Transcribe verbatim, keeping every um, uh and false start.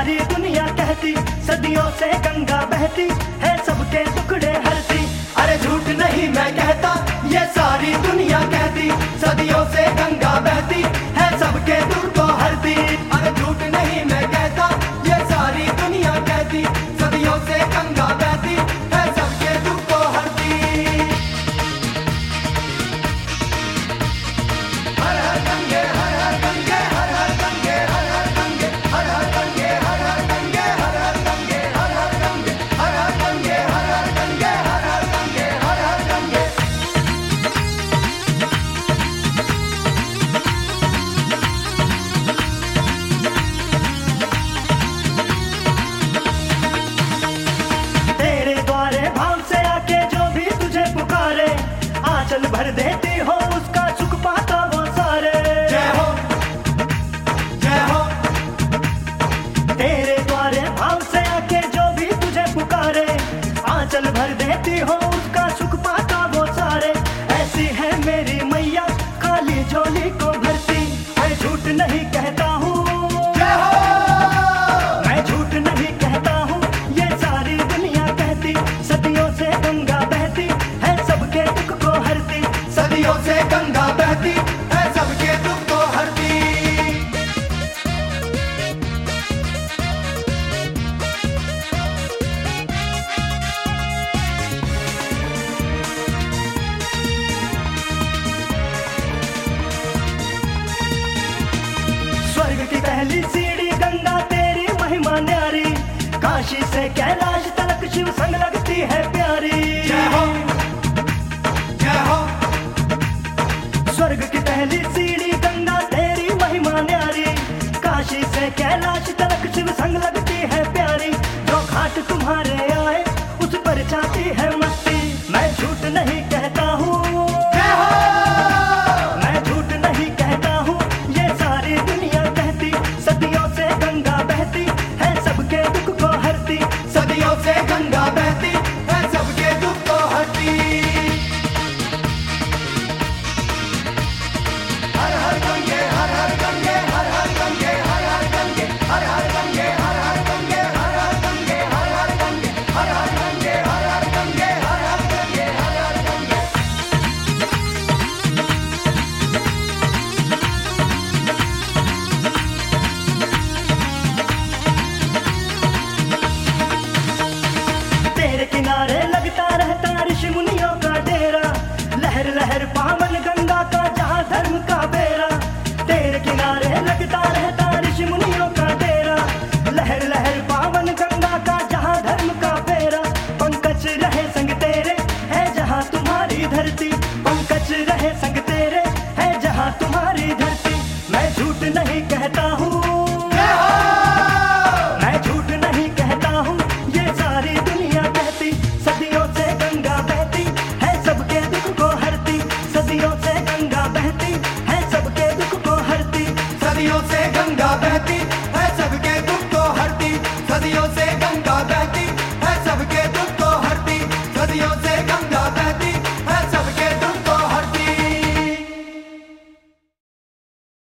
सारी दुनिया कहती, सदियों से गंगा बहती है, सबके टुकड़े हरती। अरे झूठ नहीं मैं कहता, ये सारी दुनिया कहती, सदियों से गंगा बहती है, सबके दुख को हरती। अरे झूठ नहीं मैं कहता, ये सारी दुनिया कहती, सदियों से गंगा बहती है, सबके दुख को हरती। हर हर गंगे, हर हर गंगे, हर हर गंगे, हर हर गंगे, हर हर गंगे, हर हर गंगे, हर हर गंगे, हर हर गंगे, हर हर गंगे, हर हर गंगे, हर हर गंगे, हर हर गंगे। तेरे द्वारे भाव से आके जो भी तुझे पुकारे, आंचल भर देती हो उसका सुख पाता वो सारे। जय हो, जय हो। तेरे द्वारे भाव से आके जो भी तुझे पुकारे, आंचल भर देती हो उसका सुख पाता वो सारे। ऐसी है मेरी मैया काली झोली को भरती, मैं झूठ नहीं कहता हूँ। जय हो। मैं झूठ नहीं कहता हूँ, ये सारी दुनिया कहती, सदियों से गंगा बहती है, सबके दुख को हरती। सदियों से गंगा बहती है, सबके दुख को हरती। स्वर्ग की पहली सीढ़ी गंगा तेरी महिमा न्यारी, काशी से कैलाश तलक शिव संग लगती है प्यारी। जय हो, जय हो। स्वर्ग की पहली सीढ़ी गंगा तेरी महिमा न्यारी, काशी से कैलाश तलक शिव संग लगती है प्यारी। जो घाट तुम्हारे आए उस पर जाती है